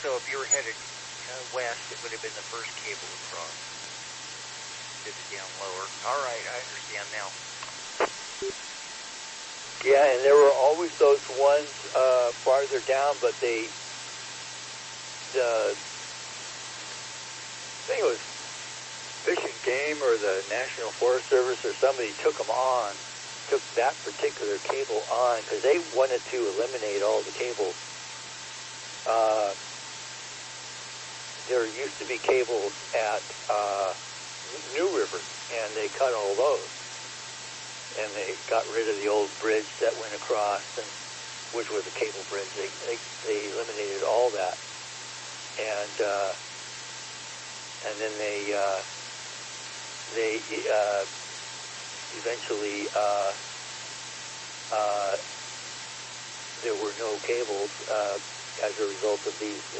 So if you were headed west, it would have been the first cable across. Did it down lower. All right, I understand now. Yeah, and there were always those ones farther down, but I think it was Fish and Game or the National Forest Service or somebody took that particular cable on because they wanted to eliminate all the cables. There used to be cables at New River, and they cut all those. And they got rid of the old bridge that went across, which was a cable bridge. They eliminated all that. And then they eventually there were no cables as a result of these